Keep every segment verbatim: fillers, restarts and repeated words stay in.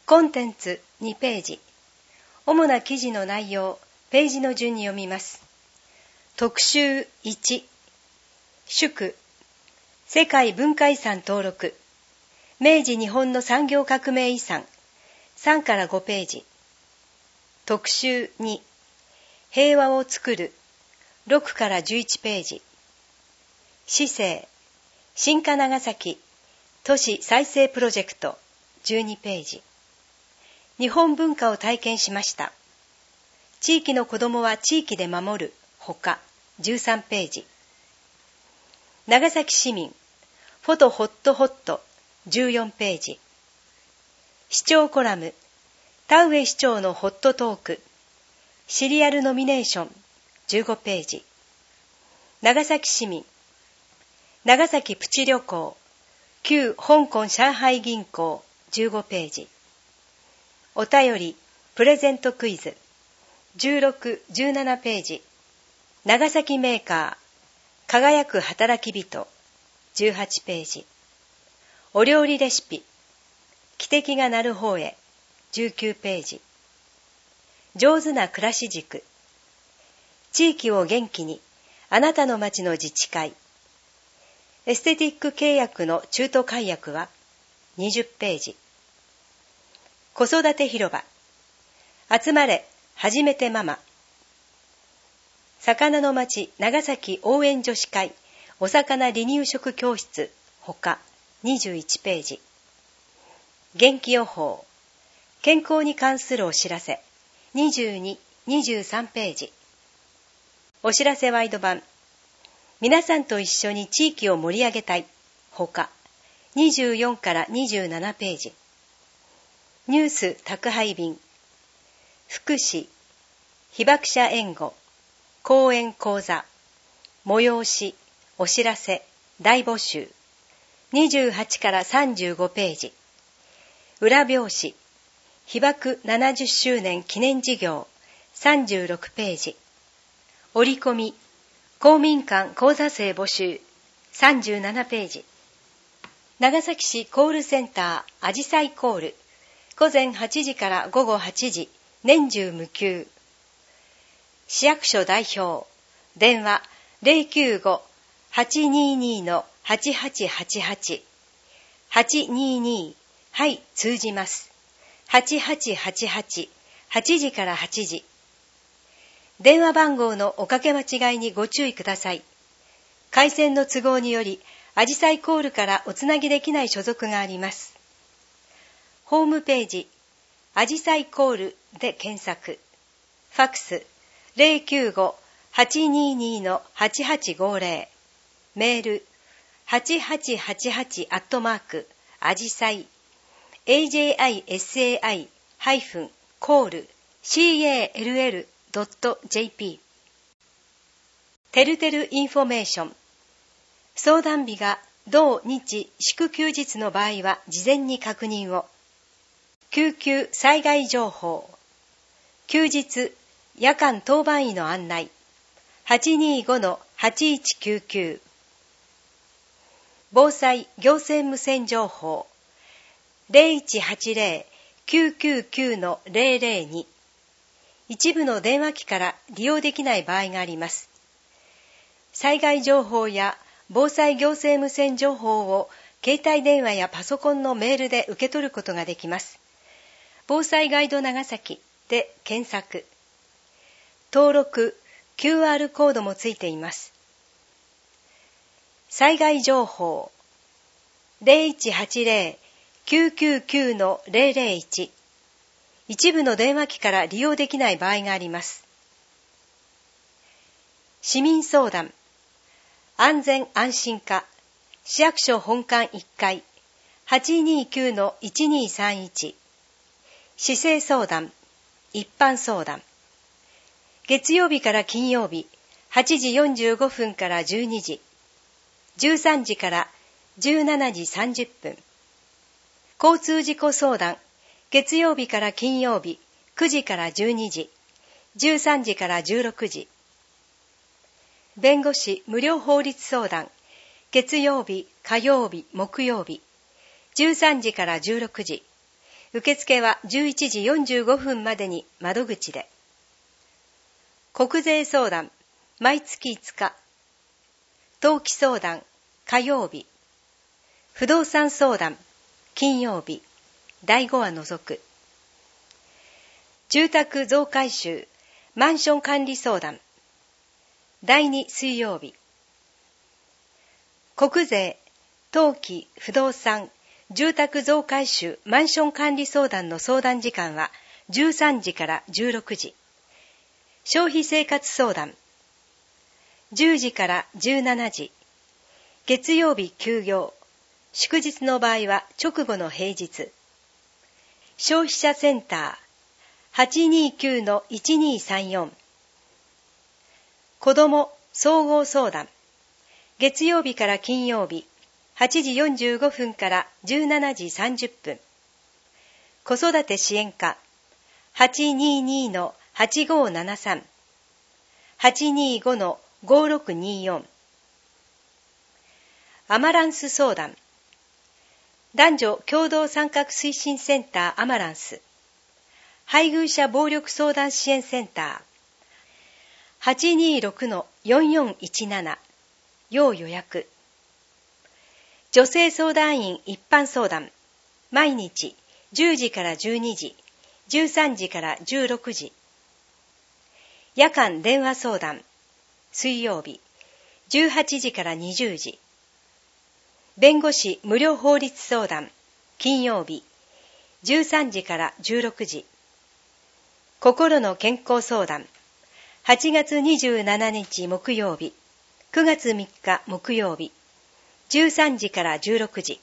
コンテンツにページ。主な記事の内容、ページの順に読みます。特集いち、祝、世界文化遺産登録、明治日本の産業革命遺産、さんからごページ。特集に、平和をつくる、ろくからじゅういちページ。市政、新化長崎、都市再生プロジェクト、じゅうにページ。日本文化を体験しました。地域の子どもは地域で守る、ほか、じゅうさんページ。長崎市民、フォトホットホット、じゅうよんページ。市長コラム、田上市長のホットトーク、シリアルノミネーション、じゅうごページ。長崎市民、長崎プチ旅行、旧香港上海銀行、じゅうごページ。お便り、プレゼントクイズ、じゅうろく、じゅうななページ。長崎メーカー、輝く働き人、じゅうはちページ。お料理レシピ、汽笛が鳴る方へ、じゅうきゅうページ。上手な暮らし軸、地域を元気に、あなたの町の自治会。エステティック契約の中途解約は、にじゅうページ。子育て広場、集まれ、はじめてママ。魚の町長崎応援女子会、お魚離乳食教室、ほか、にじゅういちページ。元気予報、健康に関するお知らせ、にじゅうに、にじゅうさんページ。お知らせワイド版、皆さんと一緒に地域を盛り上げたい、ほか、にじゅうよんからにじゅうななページ。ニュース宅配便、福祉、被爆者援護、講演講座、催し、お知らせ、大募集、にじゅうはちからさんじゅうごページ。裏表紙、被爆ななじゅっしゅうねん記念事業、さんじゅうろくページ。折り込み、公民館講座生募集、さんじゅうななページ。長崎市コールセンター、あじさいコール、午前はちじから午後はちじ、年中無休。市役所代表、電話 ゼロきゅうご はちにーにー はちはちはちはち はちにーにー、はい、通じます。はちはちはちはち、はちじからはちじ。電話番号のおかけ間違いにご注意ください。回線の都合により、あじさいコールからおつなぎできない所属があります。ホームページ、あじさいコールで検索。ファックス、ゼロきゅうご はちにーにー はちはちごゼロ。メール、はちはちはちはち アットマーク、あじさい、エージェーアイエスエーアイ ハイフン、コール、シーエーエルエル ドット ジェーピー。てるてるインフォメーション。相談日が同日祝休日の場合は事前に確認を。救急災害情報、休日夜間当番医の案内、はちにーご はちいちきゅうきゅう。防災行政無線情報、ゼロいちはちゼロ きゅうきゅうきゅう ゼロゼロに。一部の電話機から利用できない場合があります。災害情報や防災行政無線情報を携帯電話やパソコンのメールで受け取ることができます。防災ガイド長崎で検索。登録、キューアール コードもついています。災害情報、ゼロいちはちゼロ きゅうきゅうきゅう ゼロゼロいち。一部の電話機から利用できない場合があります。市民相談、安全安心課、市役所本館いっかい、はちにーきゅう いちにーさんいち。市政相談、一般相談。月曜日から金曜日、はちじよんじゅうごふんからじゅうにじ、じゅうさんじからじゅうしちじさんじゅっぷん。交通事故相談、月曜日から金曜日、くじからじゅうにじ、じゅうさんじからじゅうろくじ。弁護士無料法律相談、月曜日、火曜日、木曜日、じゅうさんじからじゅうろくじ。 受付はじゅういちじよんじゅうごふんまでに窓口で。国税相談、毎月いつか。登記相談、火曜日。不動産相談、金曜日。だいごは除く。住宅増改修、マンション管理相談。だいに水曜日。国税、登記、不動産、住宅増改修、マンション管理相談の相談時間はじゅうさんじからじゅうろくじ。消費生活相談、じゅうじからじゅうしちじ。月曜日休業、祝日の場合は直後の平日。消費者センター、はちにきゅうのいちにさんよん。子ども総合相談、月曜日から金曜日、はちじよんじゅうごふんからじゅうしちじさんじゅっぷん。子育て支援課、はちににのはちごななさん、はちにごのごろくによん。アマランス相談、男女共同参画推進センターアマランス、配偶者暴力相談支援センター、はちにろくのよんよんいちなな、要予約。女性相談員一般相談、毎日じゅうじからじゅうにじ、じゅうさんじからじゅうろくじ。夜間電話相談、水曜日、じゅうはちじからにじゅうじ。弁護士無料法律相談、金曜日、じゅうさんじからじゅうろくじ。心の健康相談、はちがつにじゅうしちにち木曜日、くがつみっか木曜日、じゅうさんじからじゅうろくじ。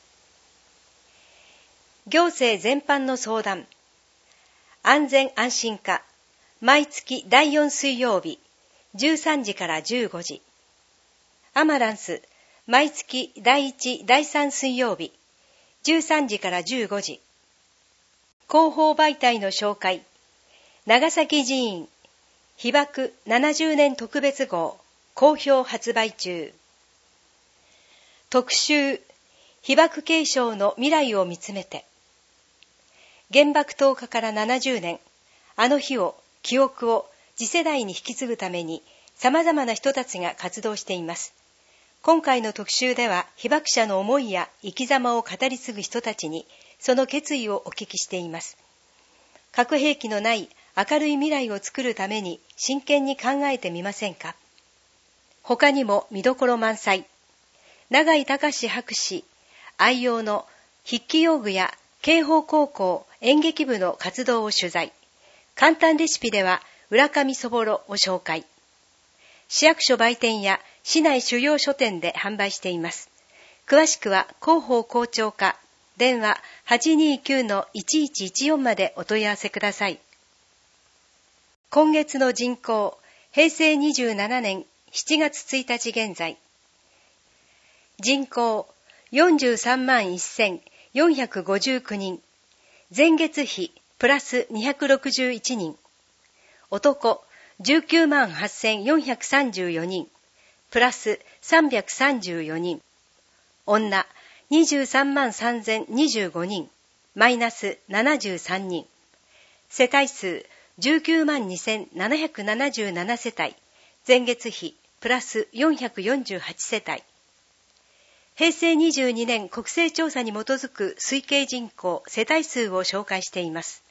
行政全般の相談、安全安心課、毎月だいよん水曜日、じゅうさんじからじゅうごじ。アマランス、毎月だいいち、だいさん水曜日、じゅうさんじからじゅうごじ。広報媒体の紹介、長崎寺院、被爆ななじゅうねん特別号、好評発売中。特集、被爆継承の未来を見つめて。原爆投下からななじゅうねん、あの日を、記憶を次世代に引き継ぐために様々な人たちが活動しています。今回の特集では被爆者の思いや生き様を語り継ぐ人たちにその決意をお聞きしています。核兵器のない明るい未来を作るために真剣に考えてみませんか。他にも見どころ満載。永井隆博士愛用の筆記用具や慶法高校演劇部の活動を取材。簡単レシピでは浦上そぼろを紹介。市役所売店や市内主要書店で販売しています。詳しくは広報校長課電話 はちにきゅうのいちいちいちよん までお問い合わせください。今月の人口、へいせいにじゅうななねんしちがつついたち現在。人口よんじゅうさんまんせんよんひゃくごじゅうきゅうにん。前月比プラスにひゃくろくじゅういちにん。男じゅうきゅうまんはっせんよんひゃくさんじゅうよにん。プラスさんびゃくさんじゅうよにん。女にじゅうさんまんさんぜんにじゅうごにん。マイナスななじゅうさんにん。世帯数じゅうきゅうまんにせんななひゃくななじゅうなな世帯。前月比プラスよんひゃくよんじゅうはち世帯。へいせいにじゅうにねん国勢調査に基づく推計人口世帯数を紹介しています。